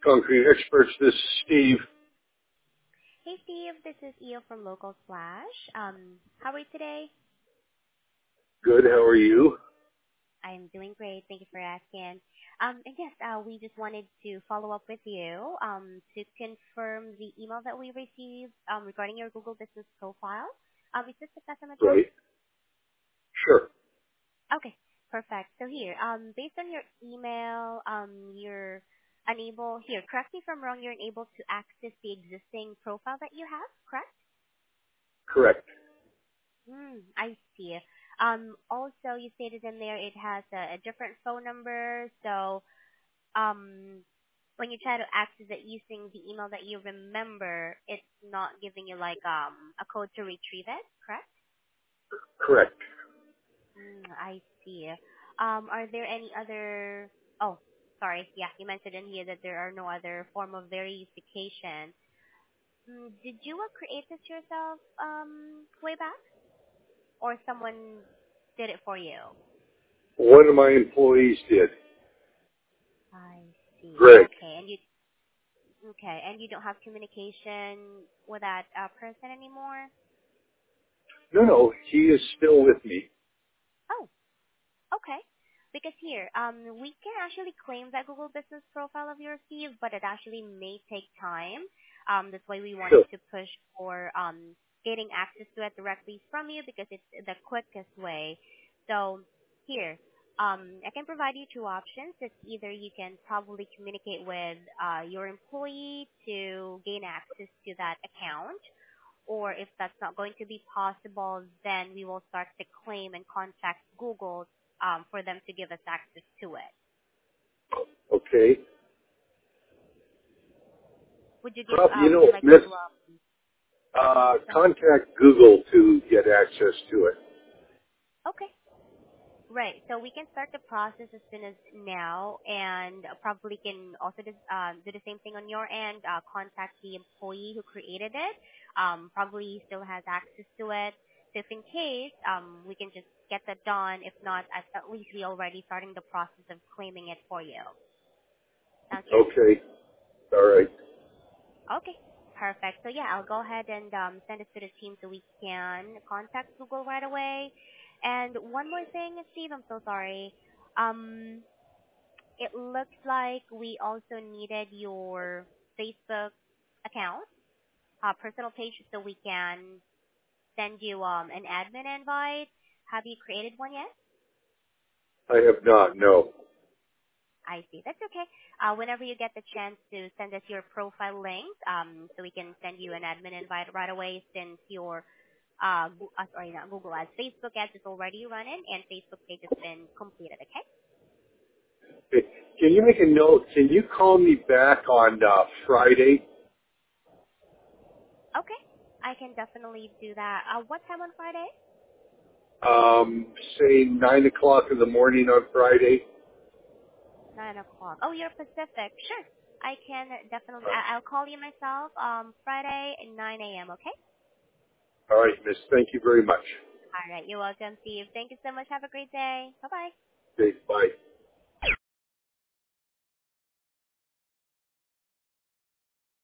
Concrete Experts, this is Steve. Hey Steve, this is Io from Local Flash. How are you today? Good, how are you? I'm doing great. Thank you for asking. And yes, we just wanted to follow up with you to confirm the email that we received regarding your Google Business Profile. Is this the customer time? Right. Sure. Okay, perfect. So here, based on your email, you're unable, here, correct me if I'm wrong, you're unable to access the existing profile that you have, correct? Correct. I see. Also, you stated in there it has a different phone number. So, when you try to access it using the email that you remember, it's not giving you like a code to retrieve it, correct? Correct. I see. Are there any other? Oh, sorry. Yeah, you mentioned in here that there are no other form of verification. Did you create this yourself way back, or someone did it for you? One of my employees did. I see. Greg. Okay, and you don't have communication with that person anymore? No, he is still with me. Oh, okay. Because here, we can actually claim that Google Business Profile of yours, Steve, but it actually may take time. That's why we wanted Sure. to push for getting access to it directly from you because it's the quickest way. So here, I can provide you two options. It's either you can probably communicate with your employee to gain access to that account, or if that's not going to be possible, then we will start the claim and contact Google for them to give us access to it. Okay. Would you give? Probably, Would you like miss, to? Go ahead. contact Google to get access to it. Okay. Right. So we can start the process as soon as now, and probably can also do the same thing on your end. Contact the employee who created it. Probably still has access to it. So if in case, we can just get that done. If not, at least we already starting the process of claiming it for you. Sounds good? Okay. All right. Okay. Perfect. So yeah, I'll go ahead and send it to the team so we can contact Google right away. And one more thing, Steve, I'm so sorry. Um, it looks like we also needed your Facebook account, personal page, so we can send you an admin invite. Have you created one yet? I have not, no. I see. That's okay. Whenever you get the chance to send us your profile link, so we can send you an admin invite right away since your sorry, not Google Ads, Facebook Ads is already running and Facebook page has been completed. Okay. Okay. Can you make a note? Can you call me back on Friday? Okay. I can definitely do that. What time on Friday? Say 9 o'clock in the morning on Friday? 9 o'clock. Oh, you're Pacific. Sure. I can definitely. I'll call you myself. Friday at 9 a.m. Okay. All right, miss. Thank you very much. All right. You're welcome, Steve. Thank you so much. Have a great day. Bye bye. Okay, bye.